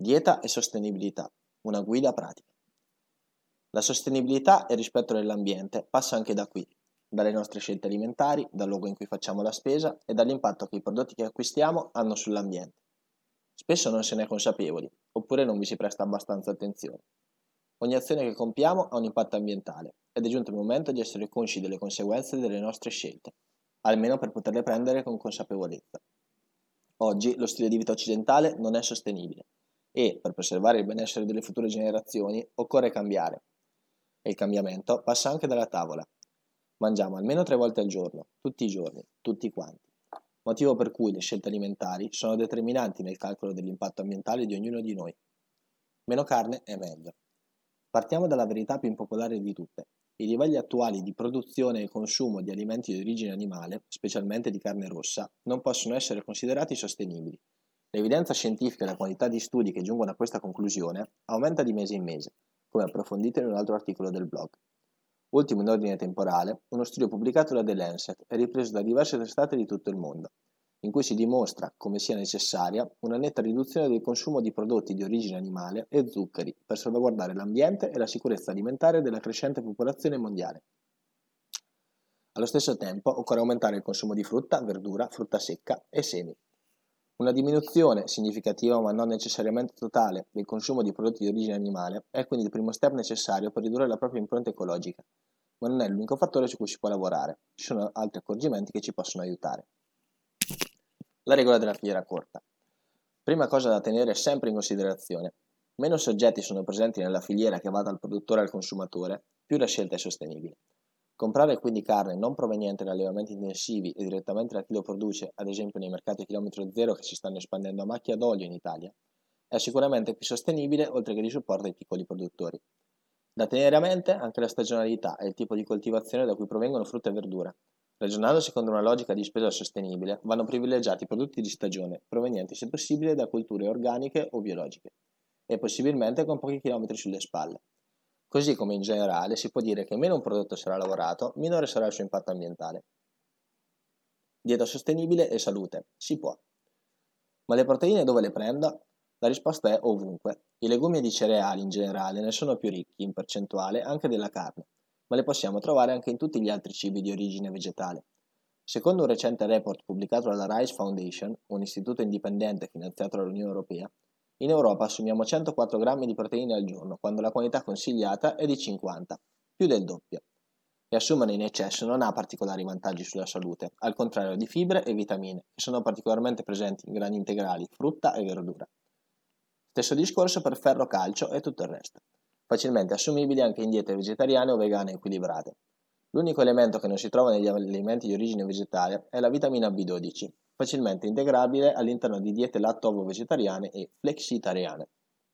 Dieta e sostenibilità, una guida pratica. La sostenibilità e il rispetto dell'ambiente passa anche da qui, dalle nostre scelte alimentari, dal luogo in cui facciamo la spesa e dall'impatto che i prodotti che acquistiamo hanno sull'ambiente. Spesso non se ne è consapevoli, oppure non vi si presta abbastanza attenzione. Ogni azione che compiamo ha un impatto ambientale ed è giunto il momento di essere consci delle conseguenze delle nostre scelte, almeno per poterle prendere con consapevolezza. Oggi lo stile di vita occidentale non è sostenibile e, per preservare il benessere delle future generazioni, occorre cambiare. E il cambiamento passa anche dalla tavola. Mangiamo almeno 3 volte al giorno, tutti i giorni, tutti quanti. Motivo per cui le scelte alimentari sono determinanti nel calcolo dell'impatto ambientale di ognuno di noi. Meno carne è meglio. Partiamo dalla verità più impopolare di tutte. I livelli attuali di produzione e consumo di alimenti di origine animale, specialmente di carne rossa, non possono essere considerati sostenibili. L'evidenza scientifica e la quantità di studi che giungono a questa conclusione aumenta di mese in mese, come approfondito in un altro articolo del blog. Ultimo in ordine temporale, uno studio pubblicato da The Lancet e ripreso da diverse testate di tutto il mondo, in cui si dimostra come sia necessaria una netta riduzione del consumo di prodotti di origine animale e zuccheri per salvaguardare l'ambiente e la sicurezza alimentare della crescente popolazione mondiale. Allo stesso tempo occorre aumentare il consumo di frutta, verdura, frutta secca e semi. Una diminuzione significativa ma non necessariamente totale del consumo di prodotti di origine animale è quindi il primo step necessario per ridurre la propria impronta ecologica, ma non è l'unico fattore su cui si può lavorare, ci sono altri accorgimenti che ci possono aiutare. La regola della filiera corta. Prima cosa da tenere sempre in considerazione: meno soggetti sono presenti nella filiera che va dal produttore al consumatore, più la scelta è sostenibile. Comprare quindi carne non proveniente da allevamenti intensivi e direttamente da chi lo produce, ad esempio nei mercati a chilometro zero che si stanno espandendo a macchia d'olio in Italia, è sicuramente più sostenibile oltre che di supporto ai piccoli produttori. Da tenere a mente anche la stagionalità e il tipo di coltivazione da cui provengono frutta e verdura. Ragionando secondo una logica di spesa sostenibile, vanno privilegiati prodotti di stagione, provenienti se possibile da colture organiche o biologiche, e possibilmente con pochi chilometri sulle spalle. Così come in generale si può dire che meno un prodotto sarà lavorato, minore sarà il suo impatto ambientale. Dieta sostenibile e salute. Si può. Ma le proteine dove le prendo? La risposta è ovunque. I legumi ed i cereali in generale ne sono più ricchi in percentuale anche della carne, ma le possiamo trovare anche in tutti gli altri cibi di origine vegetale. Secondo un recente report pubblicato dalla Rice Foundation, un istituto indipendente finanziato dall'Unione Europea, in Europa assumiamo 104 grammi di proteine al giorno, quando la quantità consigliata è di 50, più del doppio. E assumere in eccesso non ha particolari vantaggi sulla salute, al contrario di fibre e vitamine, che sono particolarmente presenti in grani integrali, frutta e verdura. Stesso discorso per ferro, calcio e tutto il resto, facilmente assumibili anche in diete vegetariane o vegane equilibrate. L'unico elemento che non si trova negli alimenti di origine vegetale è la vitamina B12, facilmente integrabile all'interno di diete latto-ovo-vegetariane e flexitariane.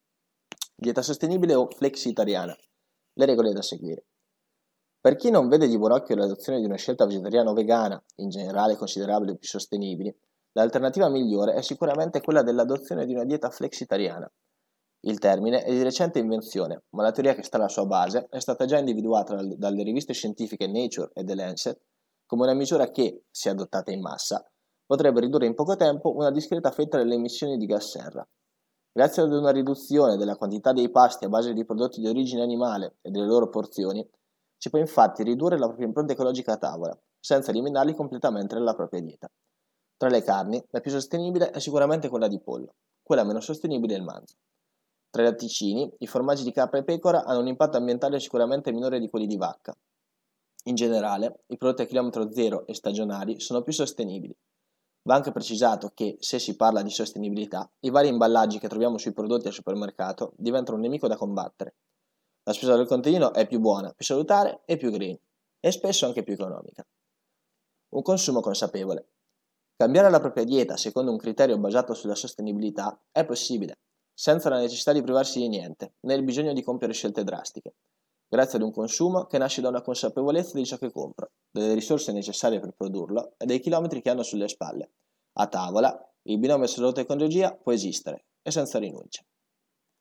Dieta sostenibile o flexitariana. Le regole da seguire. Per chi non vede di buon occhio l'adozione di una scelta vegetariana o vegana, in generale considerabile più sostenibili, l'alternativa migliore è sicuramente quella dell'adozione di una dieta flexitariana. Il termine è di recente invenzione, ma la teoria che sta alla sua base è stata già individuata dalle riviste scientifiche Nature e The Lancet come una misura che, se adottata in massa, potrebbe ridurre in poco tempo una discreta fetta delle emissioni di gas serra. Grazie ad una riduzione della quantità dei pasti a base di prodotti di origine animale e delle loro porzioni, si può infatti ridurre la propria impronta ecologica a tavola, senza eliminarli completamente dalla propria dieta. Tra le carni, la più sostenibile è sicuramente quella di pollo, quella meno sostenibile è il manzo. Tra i latticini, i formaggi di capra e pecora hanno un impatto ambientale sicuramente minore di quelli di vacca. In generale, i prodotti a chilometro zero e stagionali sono più sostenibili. Va anche precisato che, se si parla di sostenibilità, i vari imballaggi che troviamo sui prodotti al supermercato diventano un nemico da combattere. La spesa del contadino è più buona, più salutare e più green, e spesso anche più economica. Un consumo consapevole. Cambiare la propria dieta secondo un criterio basato sulla sostenibilità è possibile, senza la necessità di privarsi di niente, né il bisogno di compiere scelte drastiche, grazie ad un consumo che nasce da una consapevolezza di ciò che compro, delle risorse necessarie per produrlo e dei chilometri che hanno sulle spalle. A tavola, il binomio salute-ecologia può esistere, e senza rinunce.